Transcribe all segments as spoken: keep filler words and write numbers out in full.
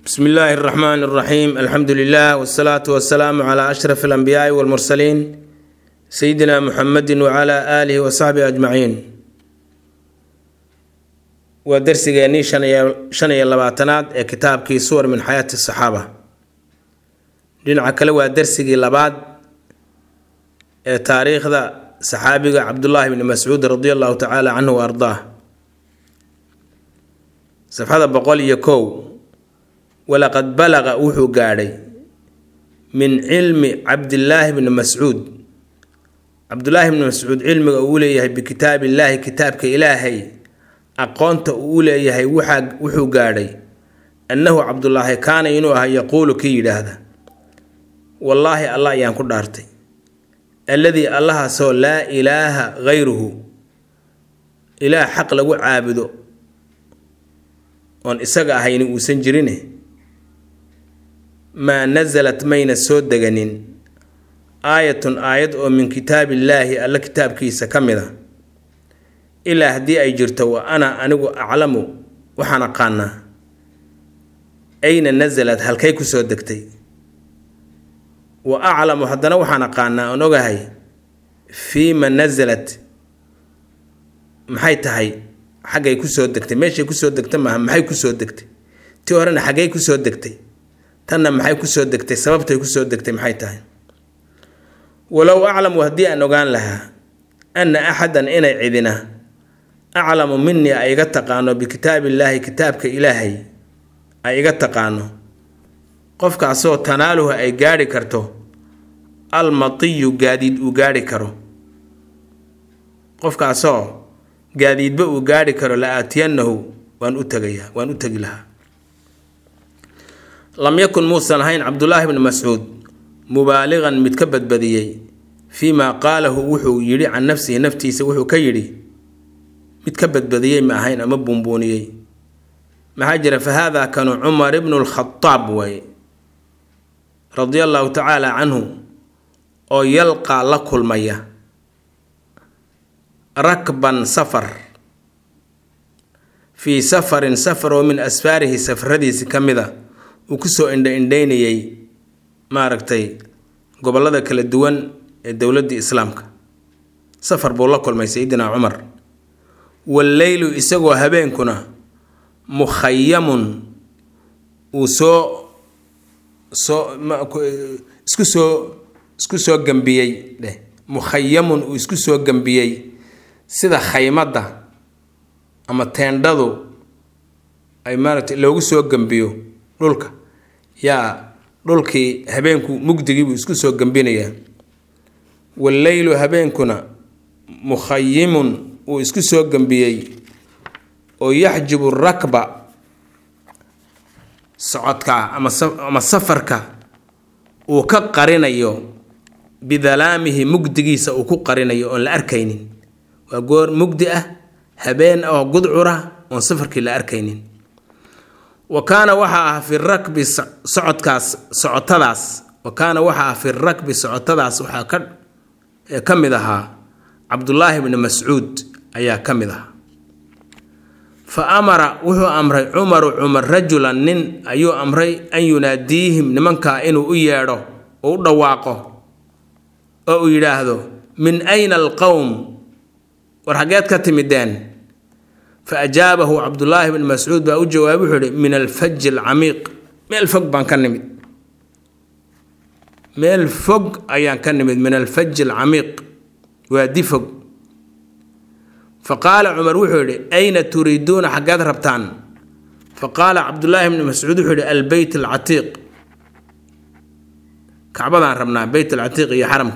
بسم الله الرحمن الرحيم. الحمد لله والصلاة والسلام على أشرف الأنبياء والمرسلين سيدنا محمد وعلى آله وصحبه أجمعين. ودرس جاني شنية اللباتنات كتاب كي صور من حياة الصحابة. لنا عكلوا درس جي لباد تاريخ ذا صحابي عبد الله بن مسعود رضي الله تعالى عنه وأرضاه. صفحة بقول يكو ولقد بلغ وحو قاري من علم عبد الله بن مسعود. عبد الله بن مسعود علم أوليه بكتاب الله كتابك إلهي أقونت أوليه وحو قاري أنه عبد الله كان ينوها يقول كي هذا والله الله ينكر دارتي الذي الله سو لا إله غيره إله حق لو عابده وان إساقا هيني وسنجرينه ما نزلت مين السود دغنين آية آية من كتاب الله ألا كتاب كيسا كمدا إلا هدي أي جرت وأنا أنو أعلم وحنا قانا أين نزلت هل كيكو سود دكتي وأعلم حدنا وحنا قانا ونوغهي فيما نزلت محاي تهي حاجة يكو سود دكتي ماشي يكو سود دكتي ما محاي يكو سود دكتي تيورنا حاجة يكو سود دكتي تنا maxay ku soo degtay sababtay ku soo degtay maxay tahay walaw a'lamu hadii aan ogaan lahaa anna ahadan inay cidina a'lamu minni ayga taqaano bi kitaabillahi kitaabka ilaahay ayga taqaano qofkaas oo tanaaluhu ay gaari karto al matiyu gaadid u gaari karo qofkaas oo gaadidba u gaari karo la aatiyanahu waan u tagaya waan u tagi lahaa. لم يكن موسى هين عبد الله بن مسعود مبالغا متكبد بديي فيما قاله وحو يري عن نفسه نفتي سوحو كيري متكبد بديي ما هين أما بونبونيي مهاجر فهذا كان عمر بن الخطاب وي رضي الله تعالى عنه أو يلقى لك المية ركبا سفر في سفر سفر ومن أسفاره سفر هذه كمذا وكسو إند إندينيي ما ركتي قبل هذا كل الدول الدولة دي إسلامك سفر بولاكل ما سيدنا عمر والليل إسقوا هبين كنا مخيم وسو سو ما اسكو سو اسكو سو جنبيي ده مخيم واسكو سو جنبيي سيدا خيمة ده أما تندادو أي مارت لو سو جنبيو dhulka yaa dhulkii habeenku mugdigi buu isku soo gambinaya wallaylu habeenkuna mukhayimun uu isku soo gambiyay oo yaxjibu rakba socodka ama ama safarka uu ka qarinayo bidalaamihi mugdigiisa uu ku qarinayo oo la arkaynin waa goor mugdi ah habeen oo gudcura oo safarkii la arkaynin. وكان وحا في الركب سعودكاس سعودتاس وكان وحا في الركب سعودتاس وحا كمدها عبد الله بن مسعود ايا كمدها فامر وهو امر عمر عمر رجلا نن ايو امري ان يناديهم نمنكا انو ييرو او دواقو او يراهدو من اين القوم ورحاجات كتمدان فأجابه عبد الله بن مسعود وجوابه من الفج العميق من الفوق بان كنمد من الفوق أيان كنمد من الفج العميق وادي فوق. فقال عمر وحوري أين تريدون حقات ربطان؟ فقال عبد الله بن مسعود وحوري البيت العتيق كعبان ربنا بيت العتيق يا حرمك.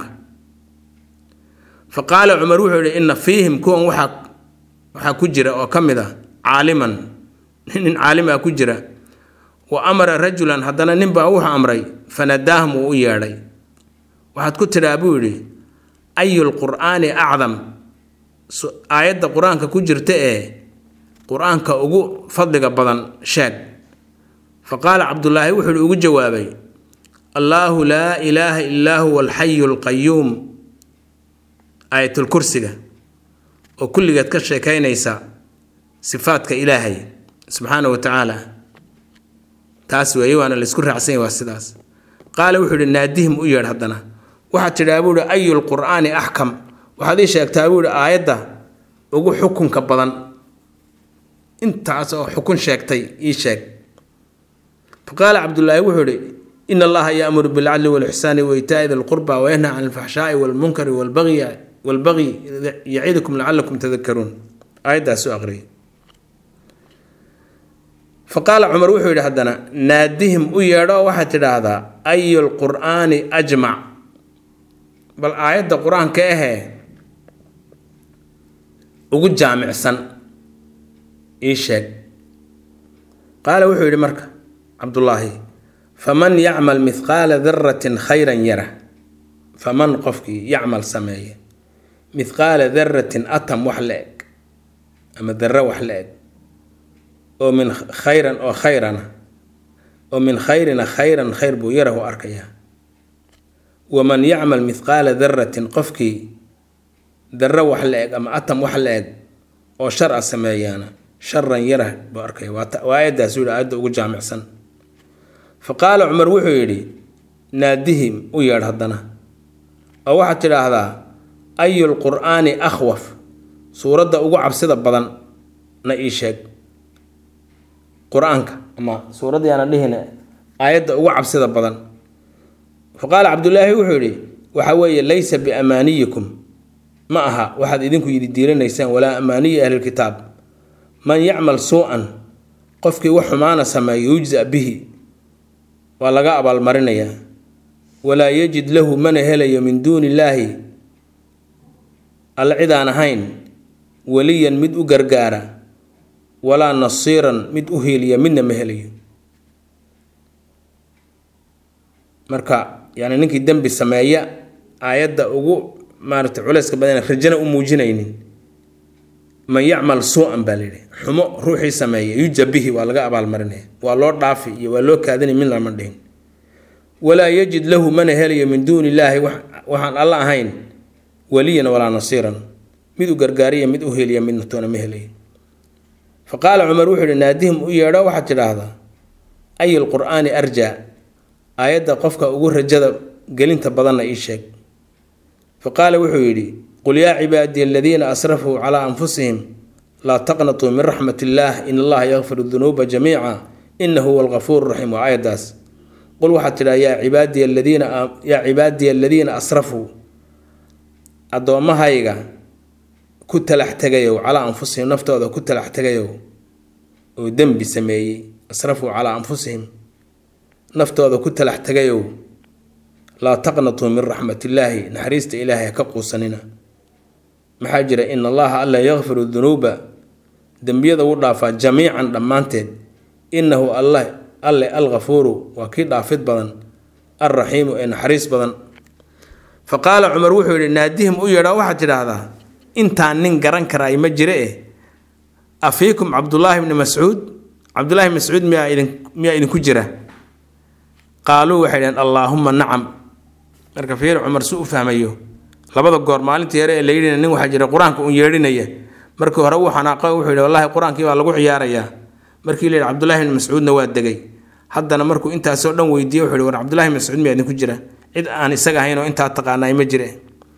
فقال عمر وحوري إن فيهم كون وحق waxaa ku jira oo kamida caaliman nin caalim ah ku jira wa amara rajulan hadana nin baa wuxuu amray fanadaahum uu yeeray waxaad ku tiraa buu yiri ayul qur'aani a'zam aayada quraanka ku jirta ee quraanka ugu fadliga badan sheeg. faqala abdullah wuxuu ugu jawaabay allahu la ilaha illa huwa al-hayyul qayyum ayatul kursiga oo kulligeed ka sheekaynaysa sifaadka ilaahay subhanahu wa ta'ala taas weeye waana la isku raacsan waa sidaas qaala wuxuu yiri naadihim u yeer hadana waxa tiraa buu ayul qur'aani ahkam waxaad ii sheegtaa buu aayada ugu xukunka badan intaas oo xukun sheegtay ii sheeg faqala abdullah wuxuu yiri in allaha ya'muru bil 'adli wal ihsani wa ita'i dhil qurba wa yanha 'anil fahsha'i wal munkari wal baghi wal baghi ya'idukum la'allakum tadhakkarun aayada soo aqri فقال عمر وحيد هدنا نادهم ويرى واحد هذا أي القرآن أجمع بل آيات القرآن كأه وقد جامع سن إيشك قال وحيد مركة عبد الله فمن يعمل مثقال ذرة خيرا يره فمن قفك يعمل سماية مثقال ذرة أتم وحلق أما ذرة وحلق ومن خيرا أو خيرنا ومن خيرنا خيرا خير بو يره أركيا ومن يعمل مثقال ذرة قفكي ذرة وحلق أما أتم وحلق أو شرع سمايانا شرا يره بأركيا وآيات سورة آيات وجامع سن فقال عمر وحيري نادهم وير هدنا أو واحد هذا أي القرآن أخوف سورة أقعب سيدة بدن نئيشك قرآنك أما سورة أنا لهنا آيات وعب سيدة بدن فقال عبد الله وحوري وحوي ليس بأمانيكم معها واحد إذنكم يديرين نيسان ولا أماني أهل الكتاب من يعمل سوءا قفك وحمانا سما يجزأ به ولا قابل المرنية ولا يجد له من هلي من دون الله العدان هين وليا مد قرقارا ولا نصيرا مد أهيليا منا مهلي مركا يعني نكي دم بالسماية آيات أوجو مارت علاسك بدنا خرجنا أموجنين من يعمل سوءا بالله حمو روحي سماية يجب به والقى أبا المرنة والله ضعفي والله كادني من المردين ولا يجد له من هلي من دون الله وحن الله هين وليا ولا نصيرا مد قرقاريا مد أهيليا من تونا مهلي فقال عمر وحده نادهم ويرى واحد هذا أي القرآن أرجع آيات قفك أقول رجال قلنت بدنا إيشك فقال وحيدي قل يا عبادي الذين أسرفوا على أنفسهم لا تقنطوا من رحمة الله إن الله يغفر الذنوب جميعا إنه هو الغفور الرحيم وآيات داس قل واحد يا عبادي الذين يا عبادي الذين أسرفوا أدوما هايغا كنت لحتجيو على أنفسهم نفتوذا كنت لحتجيو ودم بسمي أسرفوا على أنفسهم نفتوذا كنت لحتجيو لا تقنطوا من رحمة الله نحريست إلهي كقو سننا محاجرة إن الله ألا يغفر الذنوب دنبيذا وضعفا جميعا دمانتين إنه الله ألا الغفور وكيد عفد بدن الرحيم إن حريس بدن فقال عمر وحي ناديهم أيرا واحد هذا intaan nin garan karay ma jire eh afiikum abdullah ibn mas'ud abdullah ibn mas'ud miya idin miya idin ku jira qaalu waxaan allahumma na'am marka fiir umar suu fahmayo labada goor maalintii yare ee leeyina nin waxa jira quraanka uu yeerinaya markii hore uu xanaaqay wuxuu yiri wallahi quraankii waa lagu ciyaaraya markii leeyay abdullah ibn mas'udna waa dagay haddana markuu intaas oo dhan weydiiyay wuxuu yiri war abdullah ibn mas'ud miya idin ku jira cid aan isaga ahayn oo inta taqaanay ma jire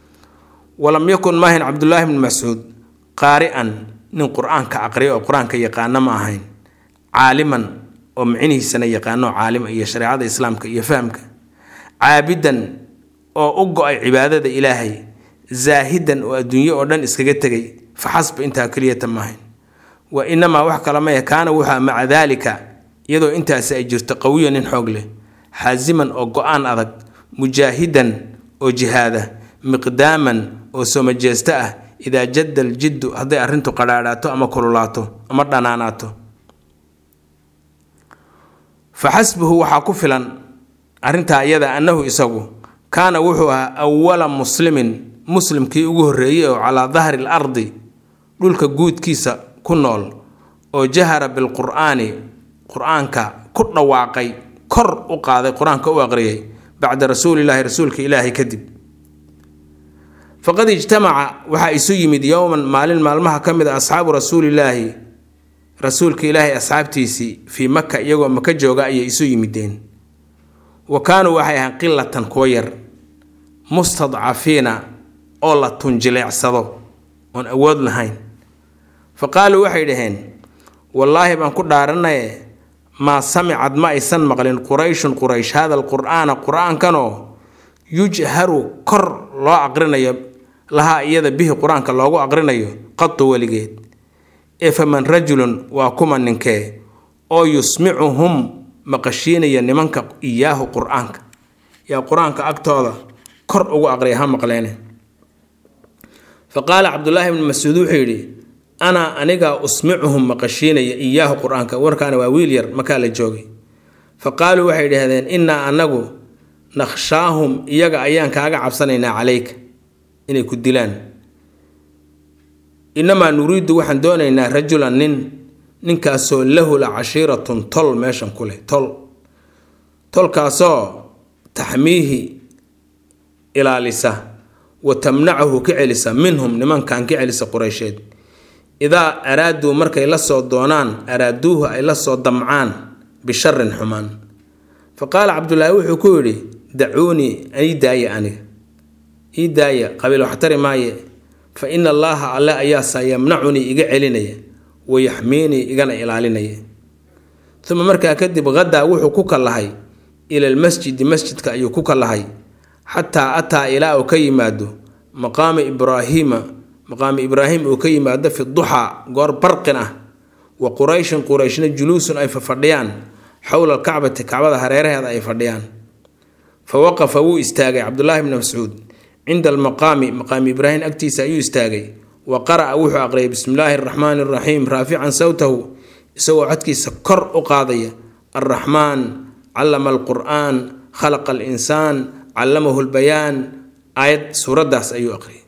ولم يكن ماهن عبد الله بن مسعود قارئا من قرآن كأقرئ أو قرآن كيقانا معهن عالما ومعنه سنة يقانا عالما يشرع هذا الإسلام يفهمك عابدا أو أقع عبادة إلهي زاهدا والدنيا أردن إسكجتكي فحسب انت كلية ماهن وإنما وحك لما كان وها مع ذلك يدو انت سأجرت قويا نحوله حازما أو قرآن أذك مجاهدا أو جهاده مقداما أو سمجسته إذا جد الجد هذا أرنتو قراراته أما كرولاته أما دناناته فحسبه وحكفلا أرنتها يدا أنه إسقو كان وحوها أول مسلم مسلم كي يغريه على ظهر الأرض دولك جود كيسا كنول أو جهر بالقرآن قرآنك كل واقعي كر وقاضي قرآنك وأغريه بعد رسول الله رسولك إلهي كذب فقد اجتمع وحا يسيمد يوما مالين مالمها كمد أصحاب رسول الله rasuulka ilaahay asxaabtiisii fii maka iyagoo maka jooga ayay isu yimideen wa kaanuu waxay ahaan qilatan kuwa yar mustadcafiina oo la tunjileecsado oon awood lahayn fa qaaluu waxay dhaheen wallaahi baan ku dhaaranaye maa samicad ma aysan maqlin qurayshun quraysh hada alqur'aana qur-aankanoo yujharu kor loo aqrinayo lahaa iyada bihi qur-aanka loogu aqrinayo qadu weligeed ee faman rajulun waa kuma ninkee oo yusmicuhum maqashiinaya nimanka iyaahu qur-aanka yaa qur-aanka agtooda kor ugu aqriya ha maqleene fa qaala cabdullaahi ibnu mascuud wuxuu yidhi ana anigaa usmicuhum maqashiinaya iyaahu qur-aanka warkaana waa wiil yar makaa la joogay fa qaaluu waxay dhahdeen innaa anagu nakhshaahum iyaga ayaan kaaga cabsanaynaa calayka inay ku dilaan inamaa nuriidu waxaan doonaynaa rajulan nin ninkaasoo lahu la cashiiratun tol meeshan ku leh tol tolkaasoo taxmiihi ilaalisa wa tamnacahu ka celisa minhum nimankan ka celisa quraysheed idaa araaduu markay la soo doonaan araaduuhu ay la soo damcaan bisharin xumaan fa qaala cabdullaahi wuxuu ku yidhi dacuunii ii daaya aniga ii daaya qabiil wax tari maaye fa ina allaaha alle ayaa sayamnacunii iga celinaya wayaxmiinii igana ilaalinaya uma markaa kadib hadaa wuxuu ku kallahay ila almasjidi masjidka ayuu ku kallahay xataa ataa ilaa uu ka yimaado maqaama ibraahiima maqaami ibraahim uu ka yimaado fi duxaa goor barqin ah wa qurayshun qurayshna juluusun ay fadhiyaan xowla alkacbati kacbada hareeraheeda ay fadhiyaan fa waqafa wuu istaagay cabdullaahi bni mascuud cinda almaqaami maqaami ibraahim agtiisa ayuu istaagay wa qara'a wuxuu aqriyay bismi illaahi araxmaani araxiim raafican sawtahu isagoo codkiisa kor u qaadaya alraxmaan callama alqur'aan khalaqa alinsaan callamahu lbayaan aayad suuraddaas ayuu aqriyay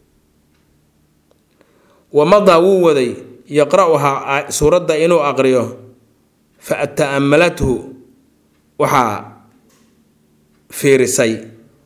wamadaa wuu waday yaqra'uhaa suuradda inuu aqriyo fa ta'ammalathu waxaa fiirisay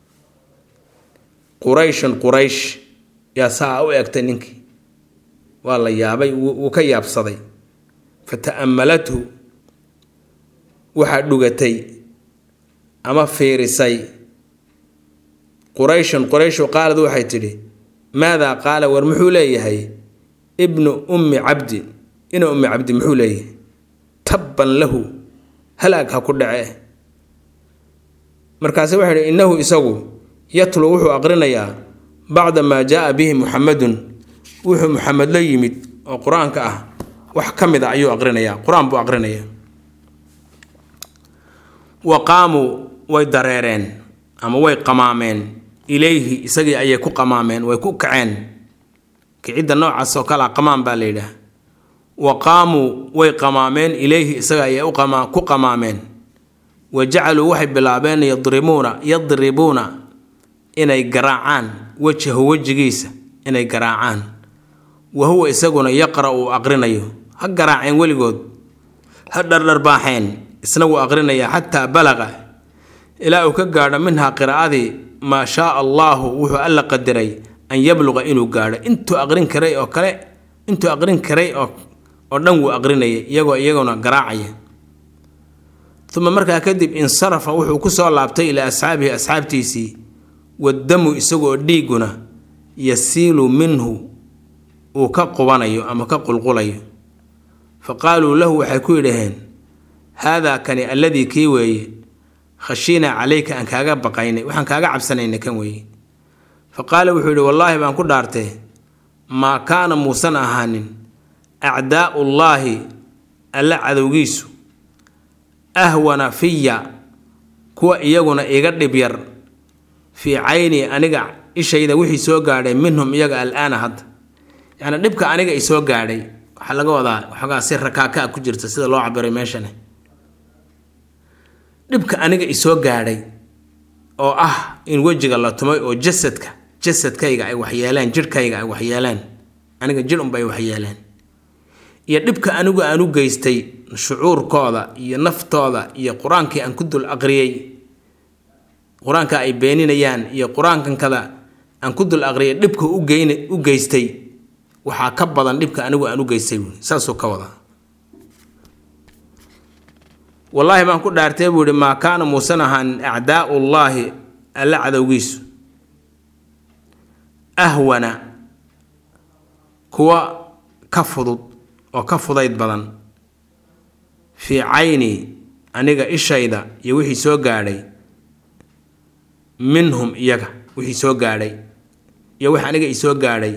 qurayshun quraysh yaa saa u egtay ninkii waa la yaabay wuu ka yaabsaday fa ta'ammalathu waxaa dhugatay ama fiirisay qurayshun qurayshu qaalad waxay tidhi maadaa qaala war muxuu leeyahay ibnu ummi cabdi ina ummi cabdi muxuu leeyahay tabban lahu halaag ha ku dhace markaase waxay idhi innahu isagu yatlu wuxuu aqrinayaa bacda maa jaa bihi muxamadun wuxuu muxamed la yimid oo qur-aanka ah wax ka mid a ayuu aqrinayaa qur-aan buu aqrinayaa wa qaamuu way dareereen ama way qamaameen ilayhi isagii ayay ku qamaameen way ku kaceen kicidda noocaas oo kale qamaan baa la yidhaah wa qaamuu way qamaameen ilayhi isaga ayay u qamaa ku qamaameen wa jacaluu waxay bilaabeen yadribuuna yadribuuna inay garaacaan wajahu wejigiisa inay garaacaan wa huwa isaguna yaqra uu aqrinayo ha garaaceen weligood ha dhardharbaaxeen isna wuu aqrinayaa xataa balaqa ilaa uu ka gaadho minhaa qiraa'adii maa shaaa allaahu wuxuu alla qadiray an yabluqa inuu gaadho intuu aqrin karay oo kale intuu aqrin karay oo oo dhan wuu aqrinayay iyagoo iyaguna garaacaya uma markaa kadib insarafa wuxuu ku soo laabtay ilaa asxaabihi asxaabtiisii wadamu isagoo dhiiguna yasiilu minhu uu ka qubanayo ama ka qulqulayo fa qaaluu lahu waxay ku yidhaheen haadaa kani alladii kii weeye khashiinaa calayka aan kaaga baqaynay waxaan kaaga cabsanaynay kan weeye fa qaala wuxuu yidhi wallaahi baan ku dhaartay maa kaana muusan ahaanin acdaa'ullaahi alla cadowgiisu ahwana fiya kuwa iyaguna iga dhib yar fii cayni aniga ishayda wixii soo gaadhay minhum iyaga al-aana hadda yacni dhibka aniga i soo gaadhay waxaa laga wadaa waxoogaa si rakaakaa ku jirta sida loo cabiray meeshani dhibka aniga i soo gaadhay oo ah in wejiga la tumay oo jasadka jasadkayga ay waxyeeleen jidhkayga ay waxyeeleen aniga jidh unba ay waxyeeleen iyo dhibka anigu aan u geystay shucuurkooda iyo naftooda iyo qur-aankii aan ku dul aqriyey qur-aanka ay beeninayaan iyo qur-aankan kada aan ku dul aqriyay dhibka u geyn u geystay waxaa ka badan dhibka anigu aan u geystay saasoo ka wada wallaahi baan ku dhaartay buu yidhi maa kaana muusan ahaan acdaa'ullaahi alla cadowgiisu ahwana kuwa ka fudud oo ka fudayd badan fii cayni aniga ishayda iyo wixii soo gaadhay minhum iyaga wixii soo gaadhay iyo wix aniga isoo gaadhay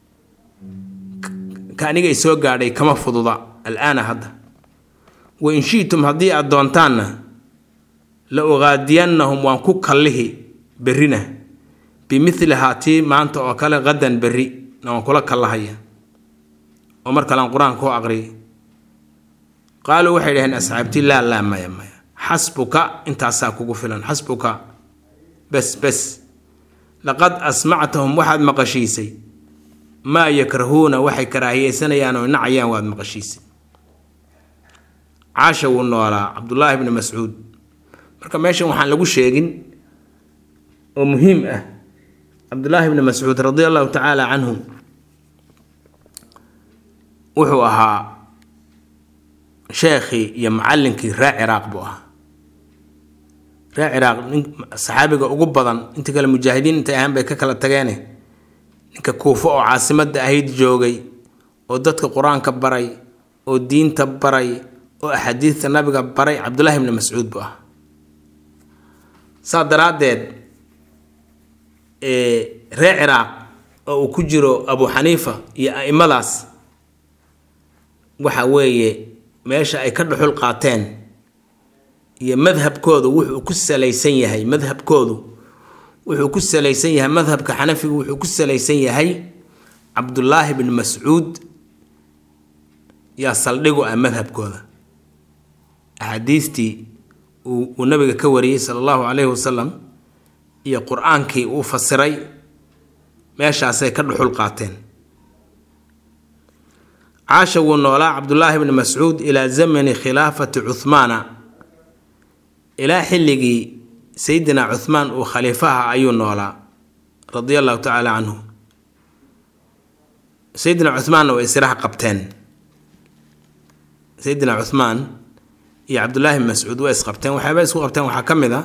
ka aniga isoo gaadhay kama fududa al'aana hadda wa in shiitum haddii aad doontaanna la ugaadiyannahum waan ku kallihi berrina bimidlihaa tii maanta oo kale qadan berri na waan kula kallahaya oo mar kalean qur-aanka ku aqriyay qaaluu waxay dhaheen asxaabtii laa laa maya maya xasbuka intaasaa kugu filan xasbuka bes bes laqad asmactahum waxaad maqashiisay maa yakrahuuna waxay karaahiyeysanayaan oo nacayaan waad maqashiisay caasha wuu noolaa cabdullaahi bni mascuud marka meeshan waxaan lagu sheegin oo muhiim ah cabdullaahi bni mascuud radia allahu tacaala canhu wuxuu ahaa sheekhii iyo macallinkii reer ciraaq buu ahaa reer ciraaq nin saxaabiga ugu badan inta kale mujaahidiin intay ahaan bay ka kala tageene ninka kuufo oo caasimadda ahayd joogay oo dadka qur-aanka baray oo diinta baray oo axaadiista nabiga baray cabdullaahi ibni mascuud buu ahaa saa daraaddeed reer ciraaq oo uu ku jiro abu xaniifa iyo a'immadaas waxa weeye meesha ay ka dhuxul qaateen iyo madhabkoodu wuxuu ku salaysan yahay madhabkoodu wuxuu ku salaysan yahay madhabka xanafigu wuxuu ku salaysan yahay cabdullaahi ibn mascuud yaa saldhigu ah madhabkooda axaadiistii uu nabiga ka wariyey sala allahu calayhi wasalam iyo qur-aankii uu fasiray meeshaasay ka dhuxul qaateen caasha wuu noolaa cabdullaahi ibni mascuud ilaa zamani khilaafati cuhmaana ilaa xilligii sayidina cuhmaan uu khaliifaha ayuu noolaa radia allahu tacaala canhu sayidina cuhmaanna way israha qabteen sayidina cuhmaan iyo cabdullaahi ibni mascuud way isqabteen waxyaaba isku qabteen waxaa ka mid a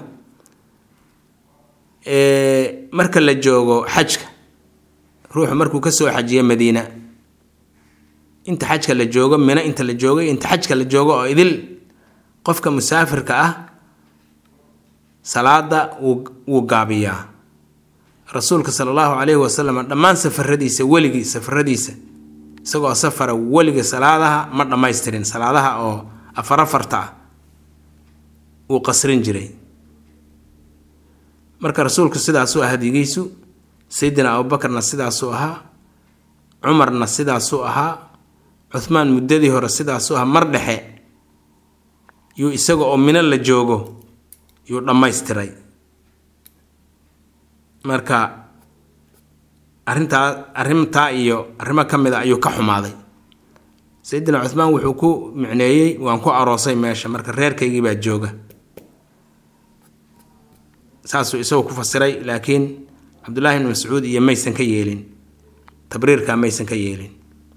marka la joogo xajka ruuxu markuu ka soo xajiyo madiina inta xajka la joogo mina inta la joogay inta xajka la joogo oo idil qofka musaafirka ah salaada wuu gaabiyaa rasuulka sala allahu calayhi wasalam dhammaan safaradiisa weligii safaradiisa isagoo safara weligii salaadaha ma dhammaystirin salaadaha oo afar afarta ah wuu qasrin jiray marka rasuulku sidaasuu ah hadigiisu sayidina abubakarna sidaasuu ahaa cumarna sidaasuu ahaa cuhmaan muddadii hore sidaasuu ahaa mar dhexe yuu isaga oo mino la joogo yuu dhammaystiray marka arrintaa arrintaa iyo arrimo ka mid a ayuu ka xumaaday sayidina cuhmaan wuxuu ku micneeyey waan ku aroosay meesha marka reerkaygii baa jooga saasuu isagoo ku fasiray laakiin cabdullaahi ibni mascuud iyo maysan ka yeelin tabriirkaa maysan ka yeelin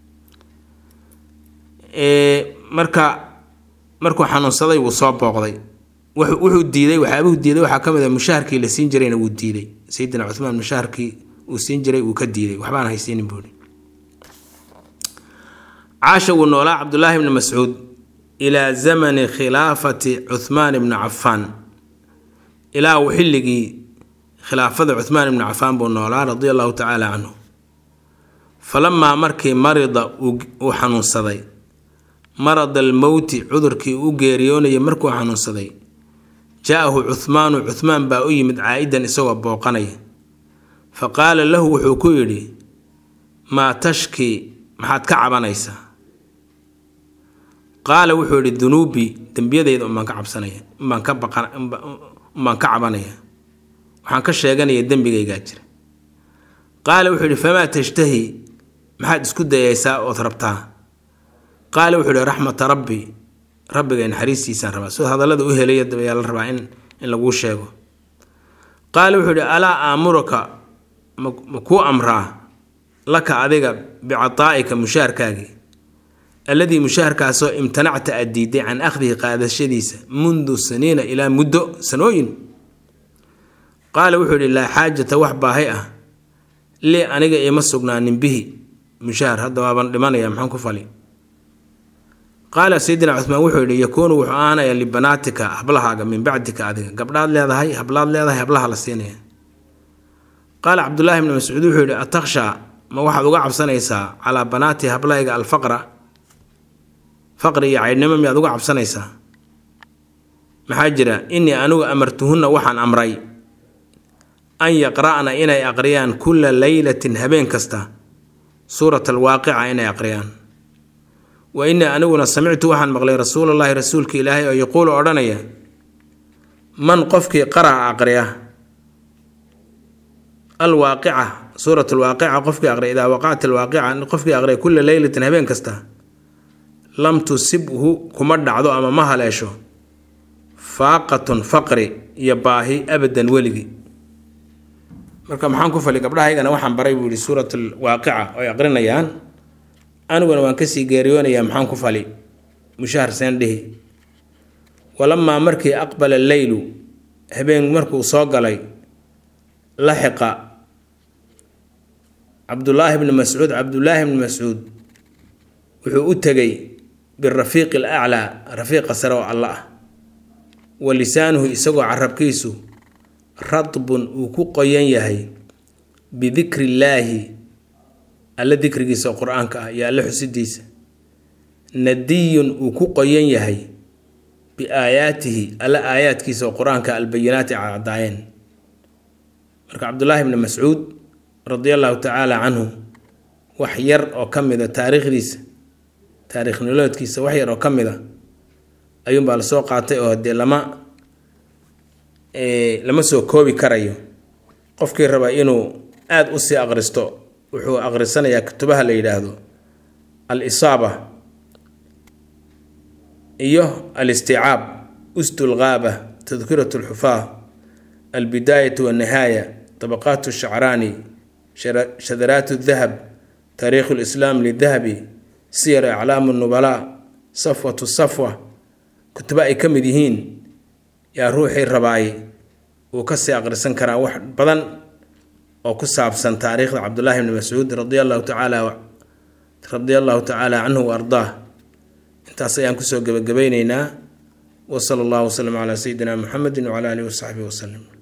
marka markuu xanuunsaday wuu soo booqday wuxuu diiday waxyaabuhu diiday waxaa ka mid a mushaharkii la siin jirayna wuu diiday sayidina cuhmaan mushaharkii uu siin jiray wuu ka diiday waxbaan haysiinin buuri caasha wuu noolaa cabdullaahi ibni mascuud ilaa zamani khilaafati cuhmaan ibni cafaan ilaa uu xilligii khilaafada cuhmaan ibni cafaan buu noolaa radia allahu tacaala canhu falamaa markii marida uu xanuunsaday marad almowti cudurkii u geeriyoonayay markuu xanuunsaday jaa-ahu cuhmaanu cuhmaan baa u yimid caa'idan isagoo booqanaya fa qaala lahu wuxuu ku yidhi maa tashkii maxaad ka cabanaysaa qaala wuxuu yidhi dunuubii dembiyadayda umbaan ka cabsanaya umbaan ka baqan umbaan ka cabanaya waxaan ka sheeganaya dembigaygaa jira qaala wuxuu yidhi famaa tashtahi maxaad isku dayaysaa ood rabtaa qaala wuxuu yidhi raxmata rabbi rabbiga naxariistiisaan rabaa soo hadallada u helaya dabayaa la rabaa in in laguu sheego qaala wuxuu yidhi alaa aamuruka ma kuu amraa laka adiga bicataa'ika mushaarkaagii alladii mushaharkaasoo imtanacta aad diiday can akhdihi qaadashadiisa mundu saniina ilaa muddo sanooyin. qaala wuxuu yidhi laa xaajata wax baahi ah lii aniga iima sugnaanin bihi mushahar, hadda waaban dhimanaya maxaan ku fali. qaala sayidina cuhmaan wuxuu yidhi yakuunu wuxuu ahaanaya libanaatika hablahaaga min bacdika adiga, gabdhaad leedahay hablaad leedahay hablaha la siinaya. qaala cabdullaahi bni mascuud wuxuu yidhi atakhshaa ma waxaad uga cabsanaysaa calaa banaati hablayga alfaqra, faqri iyo caydhnimo miyaad uga cabsanaysaa? maxaa jira innii anigu amartuhunna waxaan amray an yaqra'na inay aqriyaan kulla leylatin habeen kasta suurat alwaaqica inay aqriyaan. wa innii aniguna samictu waxaan maqlay rasuulallaahi rasuulka ilaahay oo yaquulu odhanaya man qofkii qara'a aqriya alwaaqica suurat alwaaqica qofkii aqriya idaa waqacat alwaaqica qofkii aqriya kulla leylatin habeen kasta lam tusibhu kuma dhacdo ama ma haleesho faaqatun faqri iyo baahi abadan weligii. marka maxaan ku fali gabdhahaygana waxaan baray buu yihi suurat alwaaqica oo ay aqrinayaan, aniguna waan kasii geeriyoonayaa maxaan ku fali mushahar seen dhihi. walamaa markii aqbala alleylu habeen markuu soo galay laxiqa cabdullaahi bni mascuud cabdullaahi bni mascuud wuxuu u tegay birafiiqi alaclaa rafiiqa sare oo alla ah, wa lisaanuhu isagoo carabkiisu radbun uu ku qoyan yahay bidikri illaahi alla dikrigiisa oo qur-aanka ah iyo alle xusidiisa, nadiyun uu ku qoyan yahay biaayaatihi alla aayaadkiisa oo qur-aanka albayinaati caddaayeen. marka cabdullaahi bni mascuud radia allahu tacaala canhu wax yar oo ka mid a taariikhdiisa taariikh noloodkiisa wax yar oo ka mid a ayuunbaa lasoo qaatay oo dee lama lama soo koobi karayo. qofkii raba inuu aada u sii aqristo wuxuu aqrisanayaa kutubaha la yidhaahdo al-isaaba iyo al-isticaab, ustul ghaaba, tadkiratu alxufaah, albidaayatu wannihaaya, tabaqaatu shacraani, shadaraatu dahab, taariikhu lislaam lidahabi, siyar aclaamu nubalaa, safwatu safwa, kutubo ay ka mid yihiin yaa ruuxii rabaay uu kasii aqrisan karaa wax badan oo ku saabsan taariikhda cabdullaahi bni mascuud radia allahu tacaala radia allahu tacaala canhu wa ardaah. intaas ayaan kusoo gebagabaynaynaa. wa sala allahu wasalam calaa sayidina muxamedin wacala aalihi wasaxbihi wasalam.